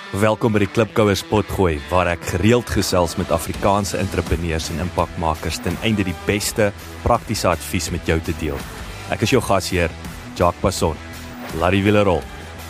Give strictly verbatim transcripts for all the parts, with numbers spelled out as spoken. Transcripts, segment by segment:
Welkom by die Klipkouers Potgooi, waar ek gereeld gesels met Afrikaanse entrepreneurs en impakmakers ten einde die beste praktiese advies met jou te deel. Ek is jou gasheer, Jacques Passon. Laat die wiele rol.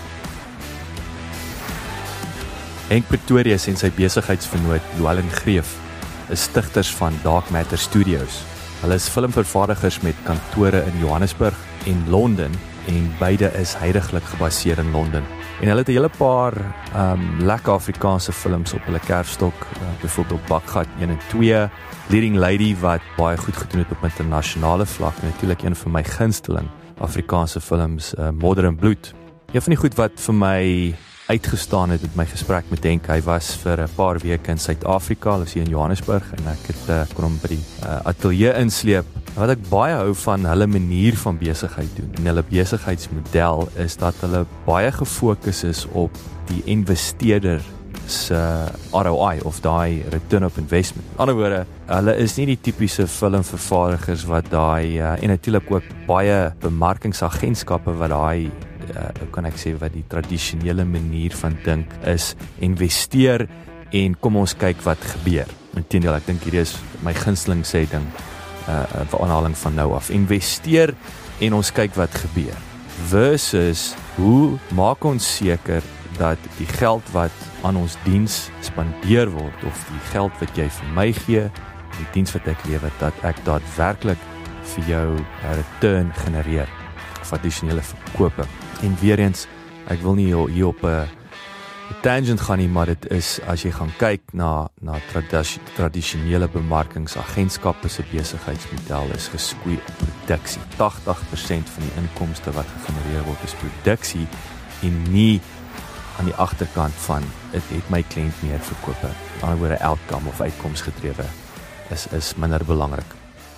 Henk Pretorius en sy besigheidsvernoot Llewellyn Greef is stigters van Dark Matter Studios. Hulle is filmvervaardigers met kantore in Johannesburg en Londen en beide is huidiglik gebaseer in Londen. En hulle het 'n hele paar um, lekker Afrikaanse films op hulle kerfstok, uh, byvoorbeeld Bakgat een en twee, Leading Lady wat baie goed gedoen het op internasionale vlak en natuurlik een van my gunsteling Afrikaanse films, uh, Modder & Bloed. Een van die goed wat vir my uitgestaan het met my gesprek met Henk, hy was vir 'n paar weke in Suid-Afrika, hulle is hier in Johannesburg en ek het uh, kon hom by die uh, ateljee insleep. Wat ek baie hou van hulle manier van besigheid doen en hulle besigheidsmodel is dat hulle baie gefokus is op die investeerder se R O I of daai return of investment. In ander woorde, hulle is nie die tipiese filmvervaardigers wat daai uh, en natuurlik ook baie bemarkingsagentskappe wat daai uh, kan ek sê wat die tradisionele manier van dink is investeer en kom ons kyk wat gebeur. Inteendeel, ek dink hierdie is my gunsteling sê ding uh, vir aanhaling van nou af. Investeer en ons kyk wat gebeur. Versus hoe maak ons seker dat die geld wat aan ons diens spandeer word of die geld wat jy vir my gee, die diens wat ek lewer, dat ek daadwerklik vir jou 'n return genereer of addisionele verkope. En weer eens, ek wil nie hier op 'n tangent gaan nie, maar dit is as jy gaan kyk na na tradis, tradisionele bemarkingsagentskappe se besigheidsmodel is geskoei op produksie. agtig persent van die inkomste wat gegenereer word is produksie en nie aan die agterkant van het, het my kliënt meer verkope. Aan die ander woorde outcome of uitkomsgedrewe is is minder belangrik.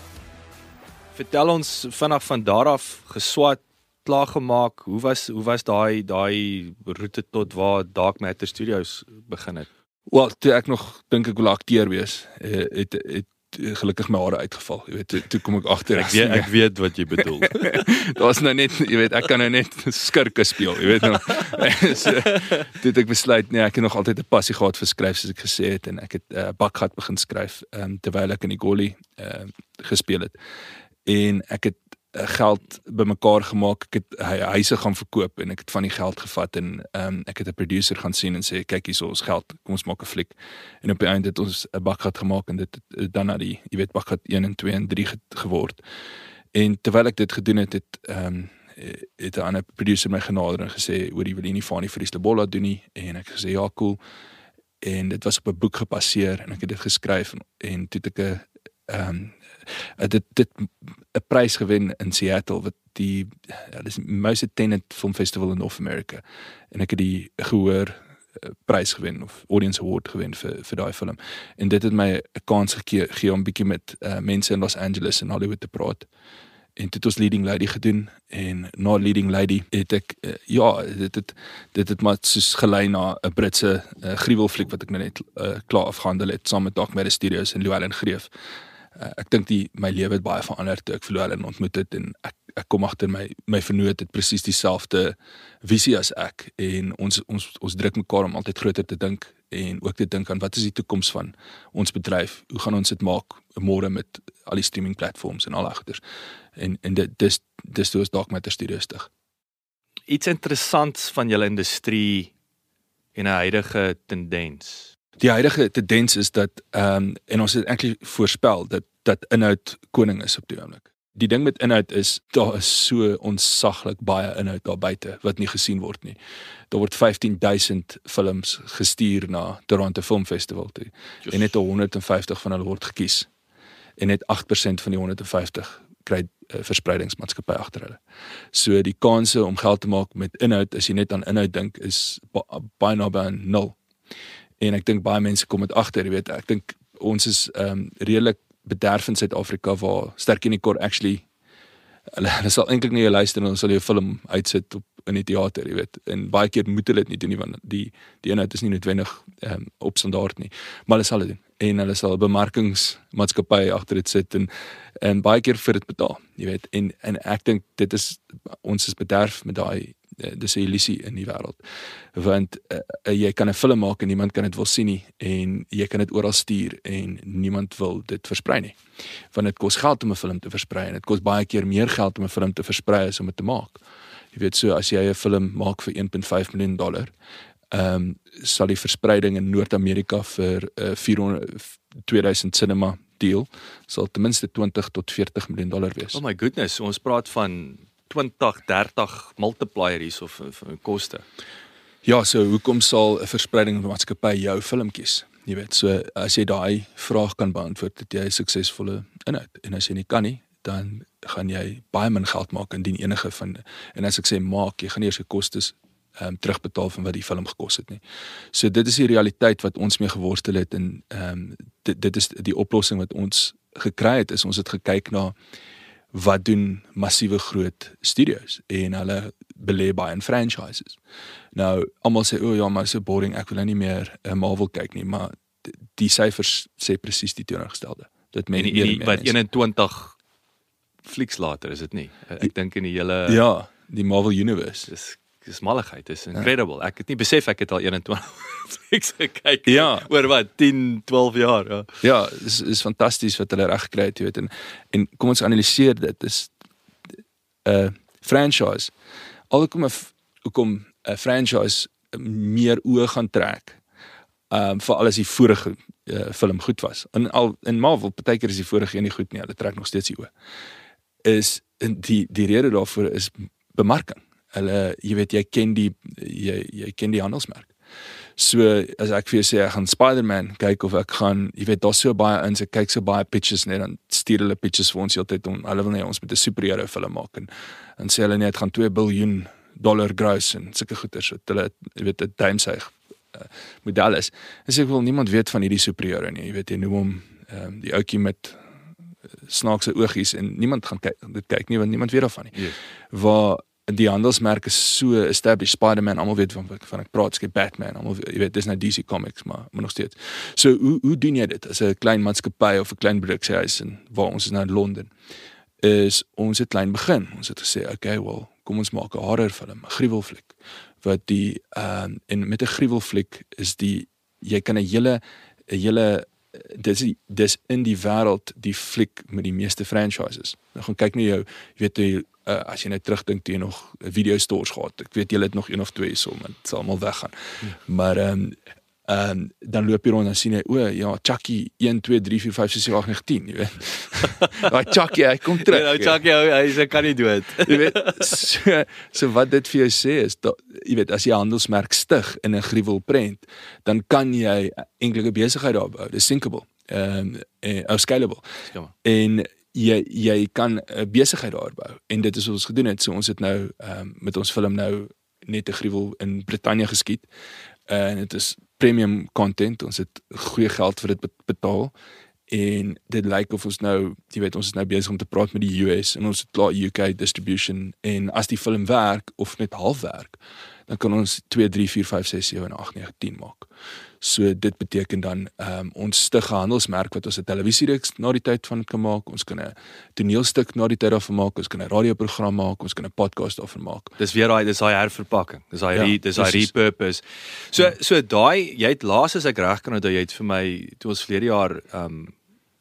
Vertel ons vinnig van daar af geswat, klaargemaak. Hoe was hoe was daai daai roete tot waar Dark Matter Studios begin het? Wel, toe ek nog dink ek wil akteur wees, het het gelukkig my hare uitgeval. Jy weet, toe, toe kom ek agter. Ek weet ek weet wat jy bedoel. Daar's nou net, jy weet, ek kan nou net skurke speel, jy weet nou. So, toe het ek besluit, nee, ek het nog altyd 'n passie gehad vir skryf soos ek gesê het en ek het uh, Bakgat begin skryf um, terwyl ek in die Golly uh, gespeel het. En ek het uh, geld bymekaar gemaak, ek het uh, huise gaan verkoop en ek het van die geld gevat en um, ek het 'n producer gaan sien en sê, kyk hierso ons geld, kom ons maak 'n fliek. En op die einde het ons 'n Bakgat gemaak en dit het dan na die, jy weet, Bakgat een en twee en drie ge geword. En terwyl ek dit gedoen het, het um, het 'n ander producer my genader en gesê, hoor jy wil jy nie Fanie vir die Stabola doen nie? En ek gesê, ja, cool. En dit was op 'n boek gebaseer en ek het dit geskryf en, en toe het ek 'n um, dit dit 'n prys gewen in Seattle wat die ja, dis most attended film festival in North America en ek het die gehoor uh, prys gewen of audience award gewen vir vir daai film en dit het my 'n kans gegee gee om bietjie met uh, mense in Los Angeles en Hollywood te praat en dit het ons Leading Lady gedoen en na Leading Lady het ek uh, ja dit het dit het maar soos gelei na 'n Britse uh, gruwelfliek wat ek nou net uh, klaar afgehandel het saam met Dark Matter Studios en Llewellyn Greef. Uh, ek dink die my lewe het baie verander toe ek vir Llewellyn ontmoet het en ek ek kom agter my my vernoot het presies dieselfde visie as ek en ons ons ons druk mekaar om altyd groter te dink en ook te dink aan wat is die toekoms van ons bedryf? Hoe gaan ons dit maak môre met al die streaming platforms en al daai goeders? En en dit dis dis toe is Dark Matter Studios stig. Iets interessants van julle industrie en 'n huidige tendens. Die huidige tendens is dat um, en ons het eintlik voorspel dat dat inhoud koning is op die oomblik. Die ding met inhoud is daar is so onsaglik baie inhoud daar buite wat nie gesien word nie. Daar word vyftien duisend films gestuur na Toronto Film Festival toe. Just. En net honderd en vyftig van hulle word gekies. En net agt persent van die honderd en vyftig kry uh, verspreidingsmaatskappy agter hulle. So die kanse om geld te maak met inhoud as jy net aan inhoud dink is ba baie naby aan nul. En ek dink baie mense kom dit agter, jy weet, ek dink ons is um, redelik bederf in Suid-Afrika waar Ster-Kinekor actually hulle, hulle sal eintlik nie luister en hulle sal jou film uitsit op in die teater, jy weet. En baie keer moet hulle dit nie doen nie want die die inhoud is nie noodwendig um, op standaard nie, maar hulle sal dit doen. En hulle sal bemarkingsmaatskappye agter dit sit en en baie keer vir dit betaal, jy weet. En en ek dink dit is ons is bederf met daai dis 'n illusie in die wêreld. Want uh, jy kan 'n film maak en niemand kan dit wil sien nie en jy kan dit oral stuur en niemand wil dit versprei nie. Want dit kos geld om 'n film te versprei en dit kos baie keer meer geld om 'n film te versprei as om dit te maak. Jy weet so as jy 'n film maak vir een komma vyf miljoen dollar, ehm um, sal die verspreiding in Noord-Amerika vir 'n uh, vierhonderd tweeduisend cinema deal sal ten minste twintig tot veertig miljoen dollar wees. Oh my goodness, ons praat van twintig, dertig multiplier hierso vir, vir koste. Ja, so hoekom sal 'n verspreiding maatskappy jou film kies? Jy weet, so as jy daai vraag kan beantwoord, het jy 'n suksesvolle inhoud. En as jy nie kan nie, dan gaan jy baie min geld maak indien enige van en as ek sê maak, jy gaan nie eers die kostes um, terugbetaal van wat die film gekos het nie. So dit is die realiteit wat ons mee geworstel het en um, dit, dit is die oplossing wat ons gekry het, is ons het gekyk na wat doen massiewe groot studios en hulle belê baie in franchises. Nou, almal sê, o ja, maar so boring, ek wil nou nie meer uh, Marvel kyk nie, maar die syfers sê presies die teenoorgestelde. Dit meen nie wat eenentwintig flieks later is dit nie. Ek dink in die hele ja, die Marvel Universe. Dis dis malligheid, dis incredible. Ja. Ek het nie besef ek het al eenentwintig flieks gekyk ja. oor wat tien, twaalf jaar. Ja, ja is is fantasties wat hulle reg gekry het, jy weet. En en kom ons analiseer dit. Dis 'n uh, franchise. Alhoewel 'n hoekom 'n franchise meer oë gaan trek. Ehm um, vir alles die vorige uh, film goed was. En al in Marvel partykeer is die vorige een nie goed nie, hulle trek nog steeds die oë. Is die die rede daarvoor is bemarking. Hulle, jy weet, jy ken die jy jy ken die handelsmerk. So as ek vir jou sê ek gaan Spider-Man kyk of ek gaan, jy weet, daar's so baie in, ek kyk so baie pitches net dan stuur hulle pitches vir ons heeltyd om hulle wil net ons met 'n superhero film maak en dan sê hulle net gaan twee biljoen dollar gross en sulke goeders so hulle jy weet 'n duimsuig uh, model is. En sê ek wil niemand weet van hierdie superhero nie. Jy weet jy noem hom um, die ouetjie met snaakse oogies en niemand gaan kyk dit kyk nie want niemand weet daarvan nie. Yes. Waar die handelsmerk is so established, Spider-Man, almal weet van van ek praat, skep Batman, almal jy weet dis nou D C Comics, maar maar nog steeds. So hoe hoe doen jy dit as 'n klein maatskappy of 'n klein produksiehuis en waar ons is nou in Londen? Is ons het klein begin. Ons het gesê, okay, well, kom ons maak 'n horrorfilm, 'n gruwelfliek. Wat die ehm um, en met 'n gruwelfliek is die jy kan 'n hele 'n hele dis dis in die wêreld die fliek met die meeste franchises. Nou gaan kyk na jou, jy weet jy Uh, as jy net terugdink toe jy nog video stores gehad. Ek weet julle het nog een of twee so, maar dit sal almal weggaan. Ja. Maar ehm um, ehm um, dan loop jy rond en sien jy, o ja, Chucky een twee drie vier vyf ses sewe agt nege tien, jy weet. Daai Chucky, hy kom terug. Ja, Chucky, hy sê kan nie dood. Jy weet, so, so wat dit vir jou sê is dat jy weet as jy 'n handelsmerk stig in 'n gruwelprent, dan kan jy eintlik 'n besigheid daar bou. Dis thinkable. Ehm um, uh, scalable. Ja. En jy jy kan 'n uh, besigheid daar bou en dit is wat ons gedoen het. So ons het nou um, met ons film nou net 'n gruwel in Brittanje geskiet. Uh, en dit is premium content. Ons het goeie geld vir dit betaal en dit lyk of ons nou, jy weet, ons is nou besig om te praat met die U S en ons het klaar U K distribution en as die film werk of net half werk, dan kan ons twee drie vier vyf ses sewe agt nege tien maak. So dit beteken dan um, ons stig 'n handelsmerk wat ons 'n televisiereeks na die tyd van kan maak, ons kan 'n toneelstuk na die tyd daarvan maak, ons kan 'n radioprogram maak, ons kan 'n podcast daarvan maak. Dis weer daai dis daai herverpakking. Dis daai ja, dis daai repurpose. So ja. so daai jy het laas as ek reg kan onthou jy het vir my toe ons verlede jaar um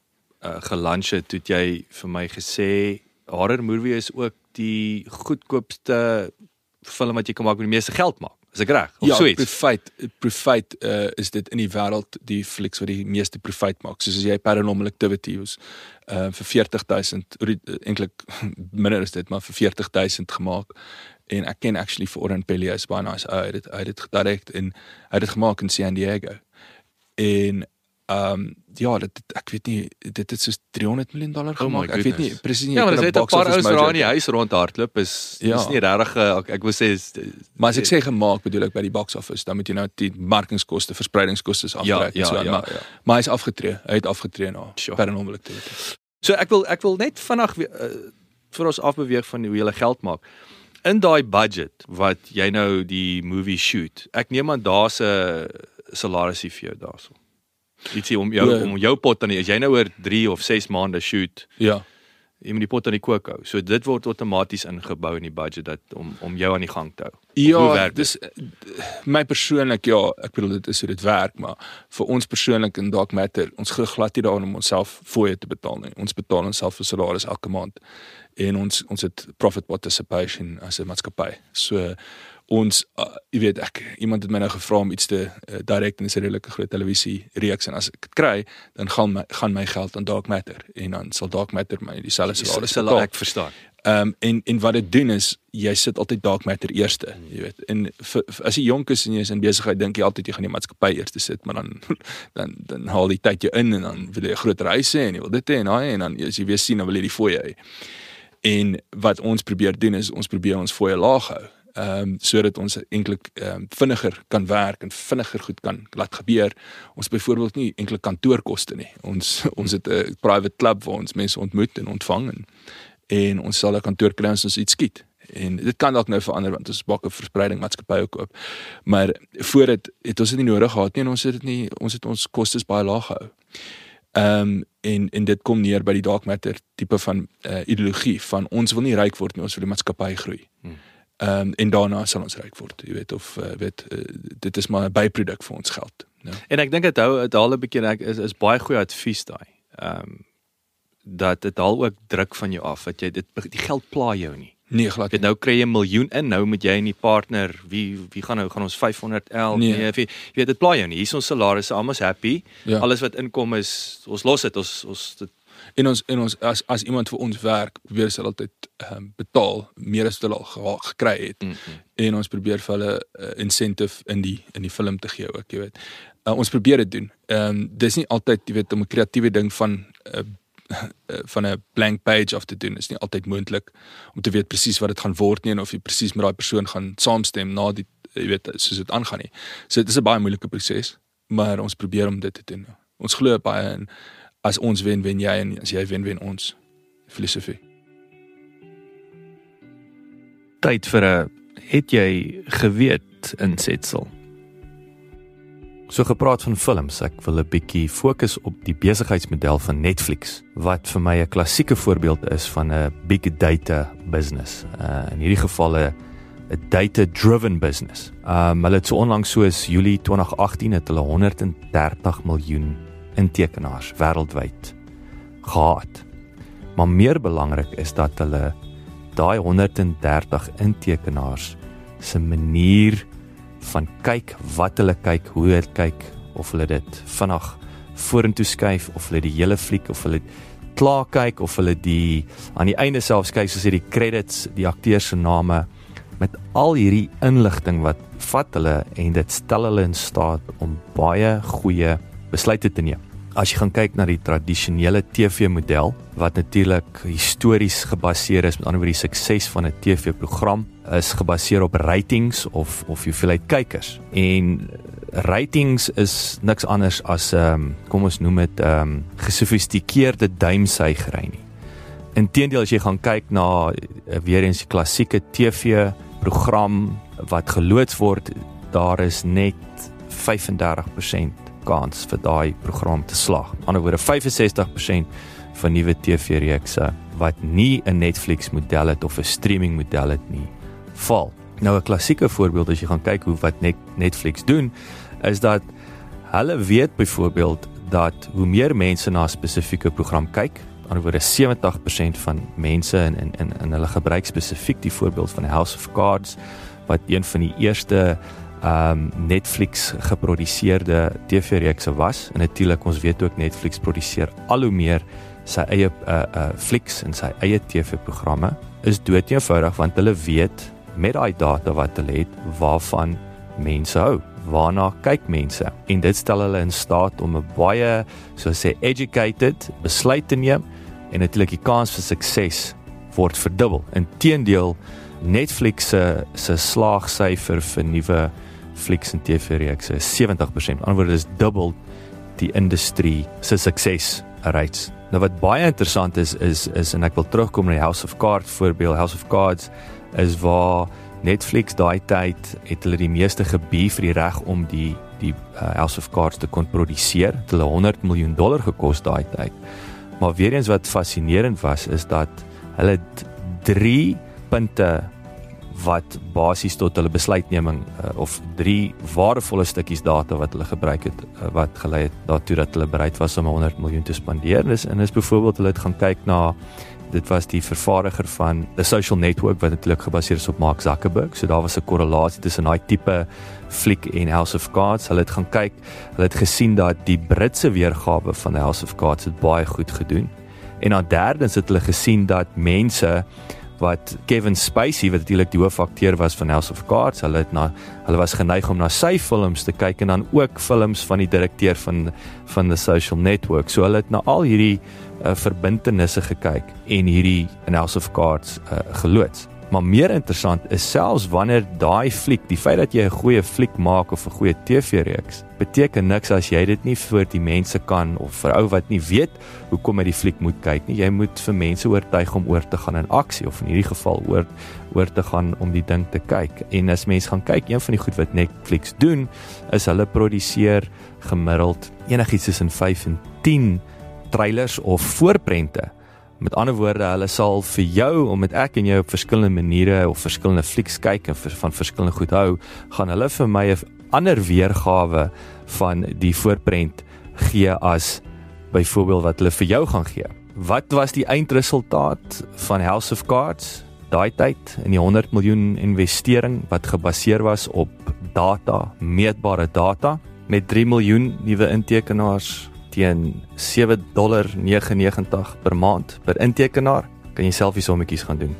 uh, gelunch het, toe het jy vir my gesê horror movie is ook die goedkoopste film wat jy kan maak met die meeste geld maak. Is ek reg? Of ja, soets? Profite, profite uh, is dit in die wêreld die flieks wat die meeste profite maak. Soos as jy Paranormal Activity is uh, vir veertig duisend, eintlik minder is dit, maar vir veertig duisend gemaak. En ek ken actually vir Oren Peli, is baie nice. Hy het dit hy het dit gedirek en hy het dit gemaak in San Diego. En um ja, dit ek weet nie, dit het soos driehonderd miljoen dollar gemaak. Oh ek weet nie presies nie. Ja, maar dit het 'n paar ouens daar in die huis rondhardloop is ja. is nie regtig ek, ek wil sê is, maar as ek sê gemaak bedoel ek by die box office, dan moet jy nou die markingskoste, verspreidingskoste aftrek ja, ja, so, ja, maar, ja. maar hy is afgetree. Hy het afgetree na sure. Paranormal Activity. So ek wil ek wil net vinnig uh, vir ons afbeweeg van hoe jy geld maak. In daai budget wat jy nou die movie shoot. Ek neem aan daar's 'n salarisie vir jou daarso. Ietsie om jou ja. om jou pot dan as jy nou oor drie of ses maande shoot. Ja. jy moet die pot aan die kook hou. So dit word outomaties ingebou in die budget dat, om, om jou aan die gang te hou. Ja, dis my persoonlik, ja, ek bedoel dit is hoe dit werk, maar vir ons persoonlik in Dark Matter, ons glo glad nie daaraan om onsself fooie te betaal nie. Ons betaal onsself vir salaris elke maand en ons ons het profit participation as 'n maatskappy. So ons, uh, jy weet ek, iemand het my nou gevra om iets te uh, direk in 'n redelike groot televisie reeks en as ek dit kry, dan gaan my, gaan my geld aan Dark Matter en dan sal Dark Matter my dieselfde salaris betaal. Ek verstaan. Um, en, en wat dit doen is, jy sit altyd Dark Matter eerste, jy weet, en v, v, as jy jonk is en jy is in besigheid, dink jy altyd jy gaan die maatskappy eerste sit, maar dan, dan, dan haal die tyd jou in en dan wil jy 'n groot reis hê en jy wil dit hê en daai en dan as jy weer sien, dan wil jy die fooie hê. En wat ons probeer doen is, ons probeer ons fooie laag hou, um, sodat ons eintlik um, vinniger kan werk en vinniger goed kan laat gebeur. Ons byvoorbeeld nie enkele kantoorkoste nie, ons, ons het 'n private club waar ons mense ontmoet en ontvang en en ons sal 'n kantoor kry as ons iets skiet. En dit kan dalk nou verander, want ons bak 'n verspreiding maatskappy ook op. Maar voor dit het ons dit nie nodig gehad nie, en ons het dit nie, ons het ons kostes baie laag gehou. Ehm um, en, en dit kom neer by die Dark Matter tipe van uh, ideologie, van ons wil nie ryk word nie, ons wil die maatskappy groei. Ehm um, en daarna sal ons ryk word, jy weet, of uh, weet, uh, dit is maar 'n byproduk vir ons geld. Ja. En ek dink dit hou, dit haal 'n bietjie, ek is, is baie goeie advies daai. Ehm um, dat dit haal ook druk van jou af, dat jy dit, die geld pla jou nie. Nee, glad nie. Nou kry jy 'n miljoen in, nou moet jy en die partner, wie wie gaan nou, gaan ons vyfhonderd L, nee, nee jy weet, dit pla jou nie, hier is ons salarisse, almal happy, ja. Alles wat inkom is, ons los het, ons, ons dit, en ons, en ons as, as iemand vir ons werk, probeer sy altyd um, betaal, meer as hulle al gekry het, mm-hmm. en ons probeer vir hulle uh, incentive in die, in die film te gee ook, jy weet. Uh, ons probeer dit doen, um, dis nie altyd, jy weet, om 'n kreatiewe ding van, uh, van 'n blank page af te doen, is nie altyd moontlik om te weet presies wat dit gaan word nie, en of jy presies met daai persoon gaan saamstem na die, jy weet, soos dit aangaan nie. So dit is 'n baie moeilike proses, maar ons probeer om dit te doen. Ons glo baie in, as ons wen, wen jy, en as jy wen, wen ons. Filosofie. Tyd vir 'n, het jy geweet insetsel? So gepraat van films, ek wil 'n bietjie fokus op die besigheidsmodel van Netflix, wat vir my 'n klassieke voorbeeld is van 'n big data business. Uh, in hierdie geval 'n data-driven business. Um, hulle het so onlangs soos Julie twintig agttien het hulle honderd en dertig miljoen intekenaars wêreldwyd gehad. Maar meer belangrik is dat hulle daai honderd en dertig intekenaars se manier van kyk, wat hulle kyk, hoe hulle kyk, of hulle dit vinnig vorentoe skuif, of hulle die hele fliek, of hulle klaar kyk, of hulle die, aan die einde selfs kyk, soos die credits, die akteurs se name, met al hierdie inligting wat vat hulle, en dit stel hulle in staat om baie goeie besluite te neem. As jy gaan kyk na die tradisionele T V-model, wat natuurlik histories gebaseer is, met ander woorde die sukses van 'n T V-program, is gebaseer op ratings of, of hoeveelheid kykers. En ratings is niks anders as, um, kom ons noem het, um, gesofistikeerde duimsuigery nie. Inteendeel, as jy gaan kyk na, weer eens die klassieke T V-program, wat geloods word, daar is net vyf en dertig persent kans vir daai program te slag. Aan die ander woorde, vyf en sestig persent van nuwe T V-reekse wat nie 'n Netflix model het of 'n streaming model het nie, val. Nou 'n klassieke voorbeeld as jy gaan kyk hoe wat Netflix doen, is dat hulle weet byvoorbeeld dat hoe meer mense na 'n spesifieke program kyk, aan die ander woorde sewentig persent van mense in in in, in hulle gebruik spesifiek die voorbeeld van House of Cards, wat een van die eerste Um, Netflix geproduseerde T V-reekse was, en natuurlik ons weet ook Netflix produseer al hoe meer sy eie uh, uh, flieks en sy eie T V-programme, is dood eenvoudig, want hulle weet met daai data wat hulle het, waarvan mense hou, waarna kyk mense, en dit stel hulle in staat om 'n baie, soos sê, educated besluit te neem, en natuurlik die kans vir sukses word verdubbel. Inteendeel, Netflix se se slaagsyfer vir nuwe flieks en T V-reekse is sewentig persent. Aan die ander woorde, is dubbel die industrie se sukses rates. Nou wat baie interessant is, is, is, en ek wil terugkom na die House of Cards voorbeeld, House of Cards, is waar Netflix daai tyd, het hulle die meeste gebied vir die reg om die, die uh, House of Cards te kon produseer, het hulle honderd miljoen dollar gekos daai tyd. Maar weer eens wat fascinerend was, is dat hulle drie punte wat basies tot hulle besluitneming, uh, of drie waardevolle stukkies data wat hulle gebruik het, uh, wat gelei het daartoe dat hulle bereid was om honderd miljoen te spandeer. En is, en is byvoorbeeld hulle het gaan kyk na, dit was die vervaardiger van The Social Network, wat natuurlijk gebaseer is op Mark Zuckerberg, so daar was 'n korrelasie tussen daai tipe fliek en House of Cards. Hulle het gaan kyk, hulle het gesien dat die Britse weergawe van the House of Cards het baie goed gedoen. En dan derdens het hulle gesien dat mense wat Kevin Spacey, wat natuurlik die hoofakteur was van House of Cards, hulle het na hulle was geneig om na sy films te kyk en dan ook films van die direkteur van van The Social Network. So hulle het na al hierdie uh, verbintenisse gekyk en hierdie in House of Cards uh, geloods. Maar meer interessant is selfs wanneer daai fliek, die feit dat jy 'n goeie fliek maak of 'n goeie T V-reeks, beteken niks as jy dit nie vir die mense kan, of vir ou wat nie weet hoekom hy die fliek moet kyk nie. Jy moet vir mense oortuig om oor te gaan in aksie, of in hierdie geval oor, oor te gaan om die ding te kyk. En as mense gaan kyk, een van die goed wat Netflix doen, is hulle produseer gemiddeld enigiets tussen vyf en tien trailers of voorprente. Met ander woorde, hulle sal vir jou, omdat ek en jy op verskillende maniere of verskillende flieks kyk en van verskillende goed hou, gaan hulle vir my 'n ander weergawe van die voorprent gee as byvoorbeeld wat hulle vir jou gaan gee. Wat was die eindresultaat van House of Cards? Daai tyd in die honderd miljoen investering wat gebaseer was op data, meetbare data, met drie miljoen nuwe intekenaars teen sewe dollar negenennegentig per maand per intekenaar, kan jy self die sommetjies gaan doen.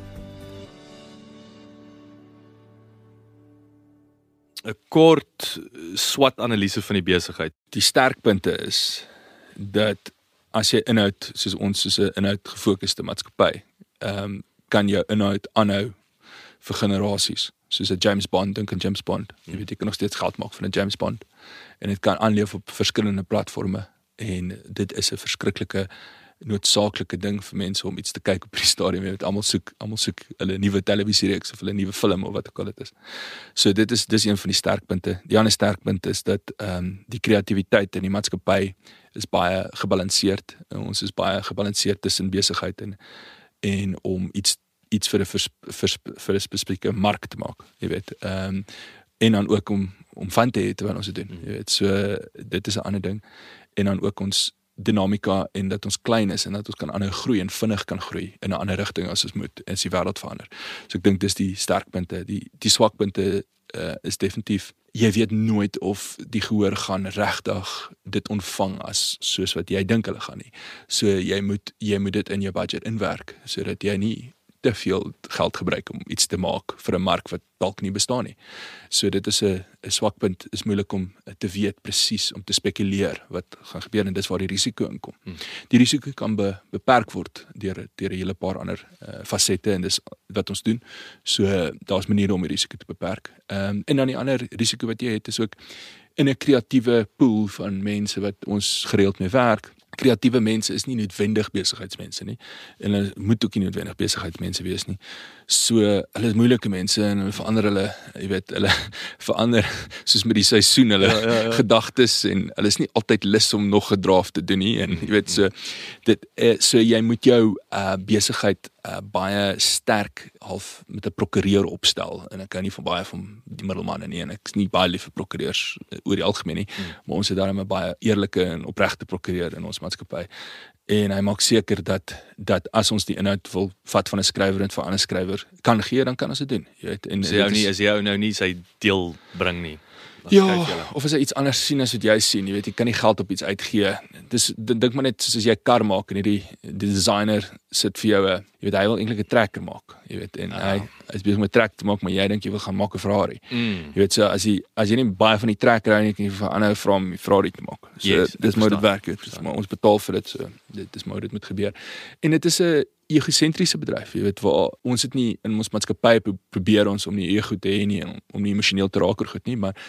'n Kort SWOT-analise van die besigheid. Die sterkpunte is dat as jy inhoud, soos ons soos 'n inhoud-gefokuste maatskappy, um, kan jou inhoud aanhou vir generasies. Soos 'n James Bond, dink aan James Bond. Jy weet, jy kan nog steeds geld maak van 'n James Bond. En dit kan aanleef op verskillende platforme. En dit is 'n verskriklike noodsaaklike ding vir mense om iets te kyk op die stadium. Jy weet, almal soek, almal soek hulle nuwe televisiereeks of hulle nuwe film of wat ook al dit is. So dit is dis een van die sterkpunte. Die ander sterkpunt is dat ehm um, die kreatiwiteit in die maatskappy is baie gebalanseerd. Ons is baie gebalanseerd tussen besigheid en en om iets iets vir 'n vers, vers, vir 'n spesifieke mark te maak, jy weet. Ehm um, en dan ook om om van te hê terwyl ons dit doen. Jy weet, so dit is 'n ander ding. En dan ook ons dinamika en dat ons klein is en dat ons kan aanhou groei en vinnig kan groei in 'n ander rigting as ons moet, en as die wêreld verander. So ek dink dis die sterkpunte. Die die swakpunte uh, is definitief, jy weet nooit of die gehoor gaan regtig dit ontvang as soos wat jy dink hulle gaan nie. So jy moet jy moet dit in jou budget inwerk sodat jy nie te veel geld gebruik om iets te maak vir 'n mark wat dalk nie bestaan nie. So dit is 'n 'n swakpunt, is moeilik om te weet presies, om te spekuleer wat gaan gebeur, en dis waar die risiko inkom. Hmm. Die risiko kan be, beperk word deur deur 'n hele paar ander uh, fasette, en dis wat ons doen. So uh, daar's maniere om die risiko te beperk. Ehm um, en dan die ander risiko wat jy het is ook in 'n kreatiewe pool van mense wat ons gereeld mee werk. Kreatiewe mense is nie noodwendig besigheidsmense nie, en hulle moet ook nie noodwendig besigheidsmense wees nie. So hulle is moeilike mense en hulle verander hulle, jy weet, hulle verander soos met die seisoen hulle ja, ja, ja. gedagtes, en hulle is nie altyd lus om nog 'n draft te doen nie, en jy weet, so dit so jy moet jou uh, besigheid uh, baie sterk half met 'n prokureur opstel, en ek kan nie van baie van die middelmanne nie, en ek is nie baie lief vir prokureurs oor die algemeen nie, hmm. maar ons het daarom 'n baie eerlike en opregte prokureur in ons maatskappy. En hy maak seker dat dat as ons die inhoud wil vat van 'n skrywer en vir 'n ander skrywer kan gee, dan kan ons dit doen. Jy weet, en Is jy nie is jy nou nie sy deel bring nie. Ja, of as hy iets anders sien as wat jy sien, jy weet, jy kan nie geld op iets uitgee. Dis dink maar net soos as jy 'n kar maak en hierdie die designer sit vir jou 'n, jy weet, hy wil eintlik 'n trekker maak, jy weet, en ja. hy hy is besig om 'n trek te maak, maar jy dink jy wil gaan maak 'n Ferrari. Mm. Jy weet, so as jy as jy nie baie van die trekker hou nie, kan jy vir ander vra om 'n Ferrari te maak. So yes, dis moet dit werk, dit, maar ons betaal vir dit, so dit is maar dit moet gebeur. En dit is 'n egosentriese bedryf, jy weet, waar ons het nie in ons maatskappy probeer ons om nie ego te hê nie, en om nie emosioneel te raak oor goed nie, maar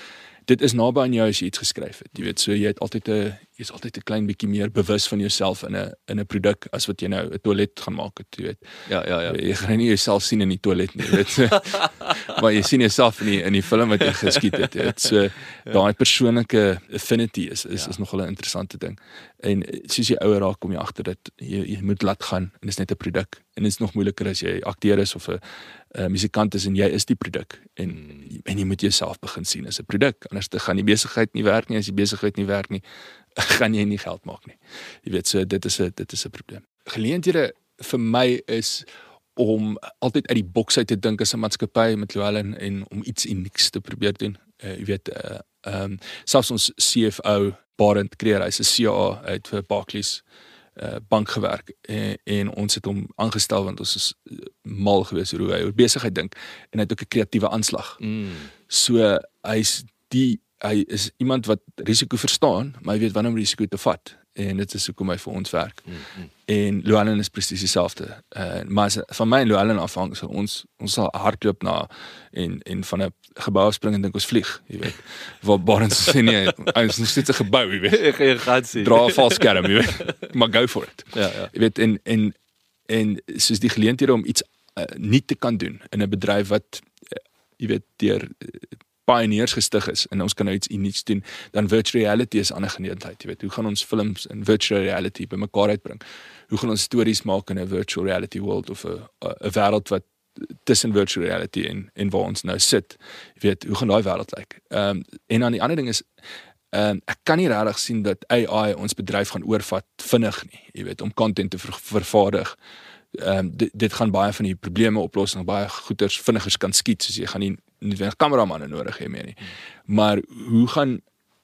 dit is naby aan jou as jy iets geskryf het. Jy weet, so jy het altyd 'n jy's altyd 'n klein bietjie meer bewus van jouself in 'n in 'n produk as wat jy nou 'n toilet gaan maak het, jy weet. Ja, ja, ja. Jy gaan nie jouself sien in die toilet nie, jy weet. So, maar jy sien jouself in die in die film wat jy geskiet het, jy weet. So ja. Daai persoonlike affinity is is, ja. is nogal 'n interessante ding. En soos jy ouer raak kom jy agter dat jy, jy moet laat gaan en dit is net 'n produk. En dit is nog moeiliker as jy akteur is of 'n uh, musikant is en jy is die produk en hmm. en jy moet jouself begin sien as 'n produk, anders te gaan die besigheid nie werk nie, as die besigheid nie werk nie, gaan jy nie geld maak nie. Jy weet, so dit is 'n dit is 'n probleem. Geleenthede vir my is om altyd uit die boks uit te dink as 'n maatskappy met Llewellyn en om iets unieks te probeer doen. Uh, jy weet, uh, um, selfs ons C F O Barend Creer, hy's 'n C A uit vir Barclays Uh, bank gewerk en, en ons het hom aangestel want ons is mal gewees oor hoe hy oor besigheid dink en hy het ook 'n kreatiewe aanslag. Mm. So hy's die hy is iemand wat risiko verstaan, maar hy weet wanneer om risiko te vat en dit is hoekom hy vir ons werk. Mm -hmm. En Llewellyn is presies dieselfde. Uh, maar as, van my en Llewellyn afhang sal ons ons sal hardloop na en en van 'n gebou spring en dink ons vlieg, jy weet. Waar Barend sê nee, ons is nog steeds 'n gebou, jy weet. Jy gaan sien. Dra 'n valskerm, jy weet. Maar go for it. Ja, ja. Jy weet en en en soos die geleenthede om iets uh, nie te kan doen in 'n bedryf wat uh, jy weet deur uh, pioneers gestig is en ons kan nou iets unieks doen, dan virtual reality is 'n ander geleentheid, jy weet. Hoe gaan ons films in virtual reality bymekaar uitbring? Hoe gaan ons stories maak in 'n virtual reality world of 'n 'n wêreld wat tussen virtual reality en en waar ons nou sit? Jy weet, hoe gaan daai wêreld lyk? Ehm um, en dan die ander ding is ehm um, ek kan nie regtig sien dat A I ons bedryf gaan oorvat vinnig nie, jy weet, om content te ver, vervaardig. Ehm um, dit, dit gaan baie van die probleme oplos en baie goeders vinniger kan skiet, soos jy gaan nie noodwendig kameramanne nodig hê meer nie. Maar hoe gaan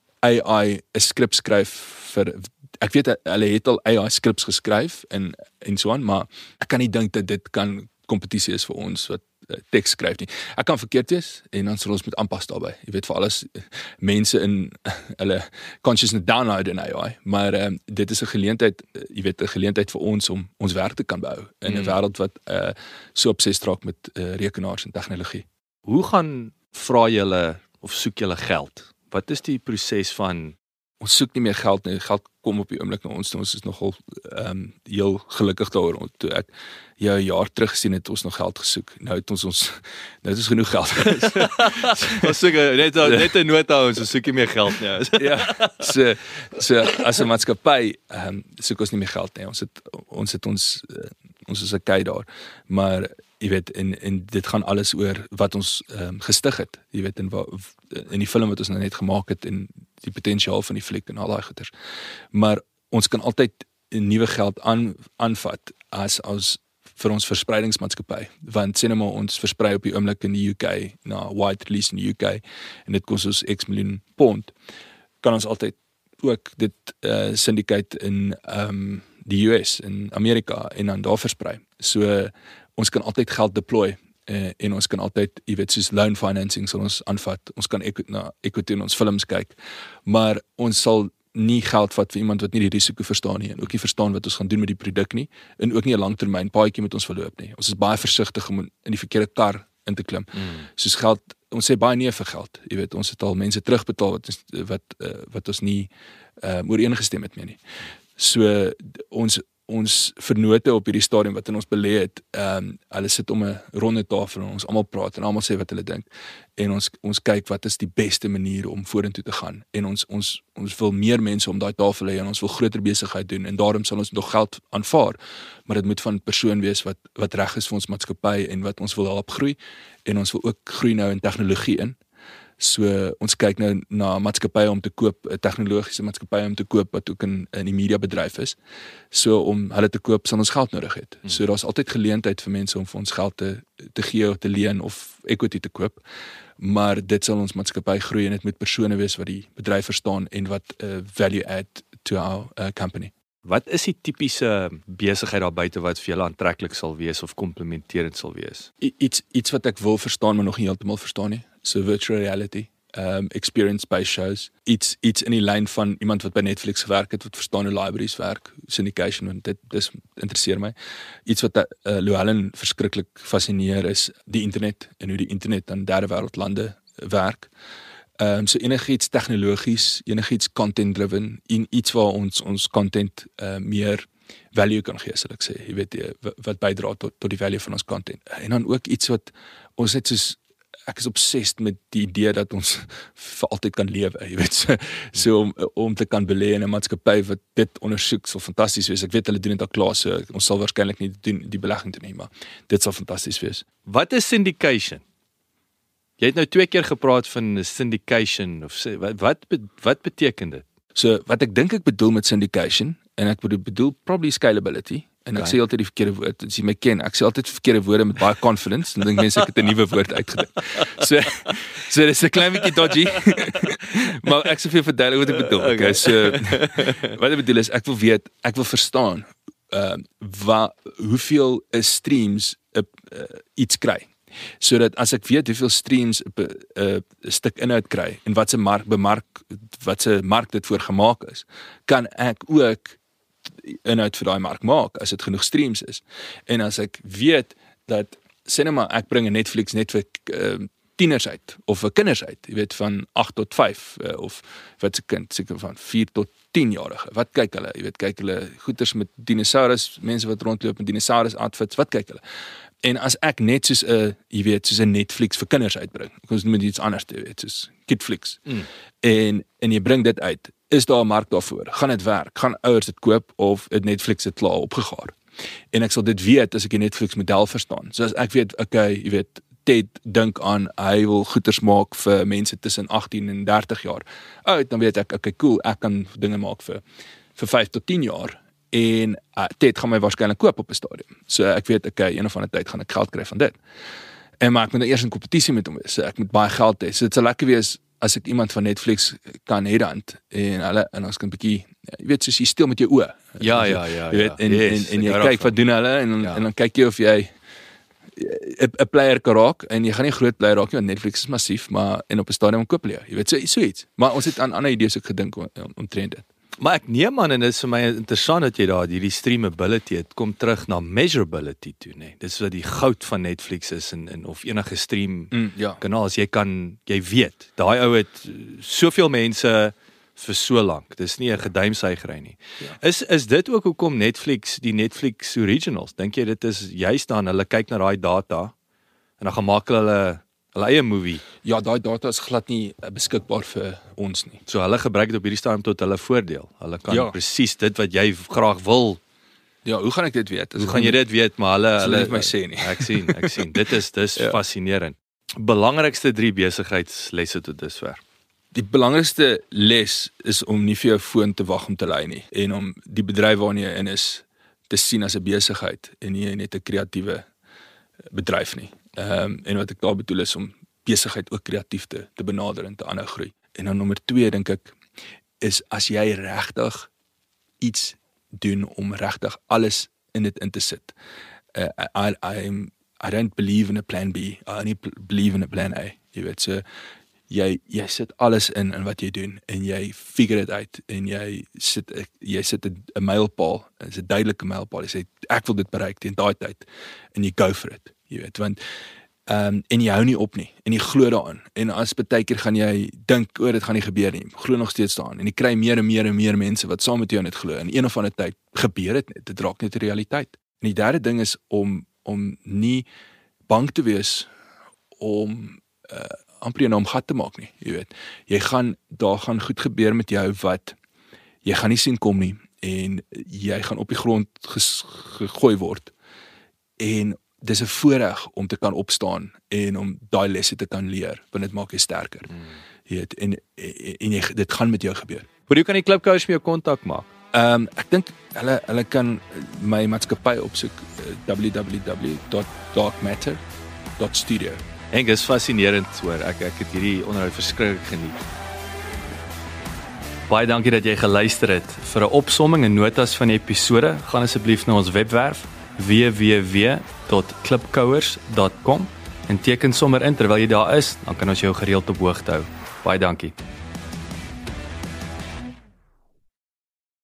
A I 'n skrip skryf vir ek weet hulle het al A I skrips geskryf en en so aan, maar ek kan nie dink dat dit kan kompetisie is vir ons wat uh, teks skryf nie. Ek kan verkeerd wees en dan sal ons moet aanpas daarbey. Jy weet, vir alles uh, mense in uh, hulle consciousness download in A I, maar um, dit is 'n geleentheid, uh, jy weet, 'n geleentheid vir ons om ons werk te kan bou in 'n mm. wêreld wat uh, so obsessief raak met uh, rekenaars en tegnologie. Hoe gaan vra julle of soek julle geld? Wat is die proses van ons soek nie meer geld nie. Geld kom op die oomblik na ons toe. Ons is nogal ehm um, heel gelukkig daaroor. Toe ek jou 'n jaar terug gesien het, ons nog geld gesoek. Nou het ons ons nou het ons genoeg geld. Ons soek net net 'n nota ons soek nie meer geld nie. Ja. So so as 'n maatskappy ehm um, soek ons nie meer geld nie. Ons het ons het ons uh, ons is okay daar. Maar jy weet en en dit gaan alles oor wat ons um, gestig het, jy weet in wat in die film wat ons nou net gemaak het en die potensiaal van die fliek en al daai goeters. Maar ons kan altyd nuwe geld aan aanvat as as vir ons verspreidingsmaatskappy, want sê nou maar ons versprei op die oomblik in die U K na wide release in die U K en dit kos ons X miljoen pond, kan ons altyd ook dit uh, syndicate in um, die U S in Amerika en dan daar versprei. So ons kan altyd geld deploy uh, en ons kan altyd, jy weet, soos loan financing sal ons aanvat. Ons kan equity, na equity in ons films kyk, maar ons sal nie geld vat vir iemand wat nie die risiko verstaan nie en ook nie verstaan wat ons gaan doen met die produk nie en ook nie 'n langtermyn paadjie met ons verloop nie. Ons is baie versigtig om in die verkeerde kar in te klim. Mm. Soos geld, ons sê baie nee vir geld. Jy weet, ons het al mense terugbetaal wat wat uh, wat ons nie uh, ooreengestem het mee nie. So ons ons vennote op hierdie stadium wat in ons belê het, ehm um, hulle sit om 'n ronde tafel en ons almal praat en almal sê wat hulle dink en ons ons kyk wat is die beste manier om vorentoe te gaan en ons ons ons wil meer mense om daai tafel hê en ons wil groter besigheid doen en daarom sal ons nog geld aanvaar, maar dit moet van 'n persoon wees wat wat reg is vir ons maatskappy en wat ons wil help groei en ons wil ook groei nou in tegnologie in. So ons kyk nou na maatskappye om te koop, 'n tegnologiese maatskappye om te koop wat ook in in die media bedryf is. So om hulle te koop sal ons geld nodig hê. Hmm. So daar's altyd geleentheid vir mense om vir ons geld te te gee of te leen of equity te koop. Maar dit sal ons maatskappy groei en dit moet persone wees wat die bedryf verstaan en wat 'n uh, value add to our uh, company. Wat is die tipiese besigheid daar buite wat vir julle aantreklik sal wees of komplementerend sal wees? I, iets iets wat ek wil verstaan maar nog nie heeltemal verstaan nie. So virtual reality, um, experience-based shows, iets iets in die lyn van iemand wat by Netflix gewerk het, wat verstaan hoe libraries werk, syndication, want dit dis interesseer my. Iets wat uh, Llewellyn verskriklik fascineer is die internet en hoe die internet aan derde wêreld lande werk. Ehm um, so enigiets tegnologies, enigiets content driven, en iets waar ons ons content uh, meer value kan gee, sal ek sê. Jy weet jy, wat bydra tot tot die value van ons content. En dan ook iets wat ons net soos ek is obsessed met die idee dat ons vir altyd kan lewe, jy weet, so, so om, om te kan belê in 'n maatskappy wat dit ondersoek, sal fantasties wees. Ek weet hulle doen dit al klaar, so ons sal waarskynlik nie doen die belegging doen nie, maar dit sal fantasties wees. Wat is syndication? Jy het nou twee keer gepraat van syndication, of wat, wat, wat beteken dit? So, wat ek dink ek bedoel met syndication, en ek bedoel, bedoel probably scalability, en ek okay. sê altyd die verkeerde woord, as jy my ken, ek sê altyd verkeerde woorde met baie confidence, dan dink mense ek het 'n nuwe woord uitgedink. So, so dit is 'n klein bietjie dodgy, maar ek sê vir jou verduidelik wat ek bedoel. Okay. Okay, so, wat ek bedoel is, ek wil weet, ek wil verstaan, uh, wat, hoeveel uh, streams uh, uh, iets kry. Sodat as ek weet hoeveel streams 'n uh, stuk inhoud kry en wat se mark bemark wat se mark dit voor gemaak is, kan ek ook inhoud vir daai mark maak as dit genoeg streams is. En as ek weet dat sê net maar ek bring 'n Netflix net vir uh, tieners uit of vir kinders uit, jy weet van agt tot vyf uh, of wat se kind seker van vier tot tien jarige. Wat kyk hulle? Jy weet kyk hulle goeters met dinosaurus, mense wat rondloop met dinosaurus outfits, wat kyk hulle? En as ek net soos 'n, jy weet, soos 'n Netflix vir kinders uitbring, ons moet iets anders doen, weet, soos Kidflix. Mm. En en jy bring dit uit, is daar 'n mark daarvoor? Gaan dit werk? Gaan ouers dit koop of het Netflix dit klaar opgegaar? En ek sal dit weet as ek die Netflix model verstaan. So as ek weet, okay, jy weet, Ted dink aan hy wil goeders maak vir mense tussen agtien en dertig jaar. Oh, dan weet ek, okay, cool, ek kan dinge maak vir vir vyf tot tien jaar. En uh, Ted gaan my waarskynlik koop op 'n stadium. So ek weet, okay, een of ander tyd gaan ek geld kry van dit. En maar ek moet nou eers in kompetisie met hom wees. So ek moet baie geld hê. So dit sal lekker wees as ek iemand van Netflix kan headhunt en hulle en ons kan 'n bietjie, jy weet, soos jy steel met jou oë. Ja, ja, ja. Jy weet, en, ja. en, Yes, en, en jy kyk wat doen hulle en, ja. en dan kyk jy of jy 'n player kan raak en jy gaan nie groot player raak nie want Netflix is massief, maar en op 'n stadium koop hulle jou. Jy weet, so so iets. Maar ons het aan ander idees ook gedink om, omtrent dit. Maar ek neem aan en dit is vir my interessant dat jy daar hierdie streamability het kom terug na measurability toe, nê. Nee. Dis wat die goud van Netflix is en, en of enige stream mm, ja. kanaal as jy kan jy weet, daai ou het soveel mense vir so lank. Dis nie 'n geduimsuigery nie. Ja. Is is dit ook hoekom Netflix die Netflix originals, dink jy dit is juist dan hulle kyk na daai data en dan gaan maak hulle hulle eie movie. Ja, daai data is glad nie beskikbaar vir ons nie. So hulle gebruik dit op hierdie stadium tot hulle voordeel. Hulle kan ja. presies dit wat jy graag wil. Ja, hoe gaan ek dit weet? As hoe gaan jy dit weet, maar hulle hulle het my sê nie. Ek sien, ek sien. Dit is dis ja. fascinerend. Belangrikste drie besigheidslesse tot dusver. Die belangrikste les is om nie vir jou foon te wag om te lei nie en om die bedryf waarin jy in is te sien as 'n besigheid en nie net 'n kreatiewe bedryf nie. Ehm um, en wat ek daar bedoel is om besigheid ook kreatief te, te benader en te aanhou groei. En dan nommer twee dink ek is as jy regtig iets doen om regtig alles in dit in te sit. Uh, I I'm I don't believe in a plan B. I only believe in a plan A. Jy weet so jy jy sit alles in in wat jy doen en jy figure dit uit en jy sit jy sit 'n mylpaal, 'n duidelike mylpaal. Jy sê ek wil dit bereik teen daai tyd en jy go for it. Jy weet want ehm um, en jy hou nie op nie en jy glo daaraan. En as baie keer gaan jy dink o, dit gaan nie gebeur nie. Glo nog steeds daaraan en jy kry meer en meer en meer mense wat saam met jou net glo. En een of ander tyd gebeur dit net. Dit raak net 'n realiteit. En die derde ding is om om nie bang te wees om uh, amper 'n naam gat te maak nie, jy weet. Jy gaan daar gaan goed gebeur met jou wat jy gaan nie sien kom nie en jy gaan op die grond ges, gegooi word. En dis 'n voorreg om te kan opstaan en om daai lesse te kan leer, want dit maak jou sterker. Mm. Jy weet en en, en jy, dit gaan met jou gebeur. Hoe kan die klipkouers met jou kontak maak? Ehm um, ek dink hulle hulle kan my maatskappy opsoek uh, w w w dot dark matter dot studio. Henk, dis fascinerend hoor. Ek ek het hierdie onderhoud verskriklik geniet. Baie dankie dat jy geluister het. Vir 'n opsomming en notas van die episode, gaan asseblief na ons webwerf w w w dot klipkouers dot com en teken sommer in terwyl jy daar is, dan kan ons jou gereeld op hoogte hou. Baie dankie.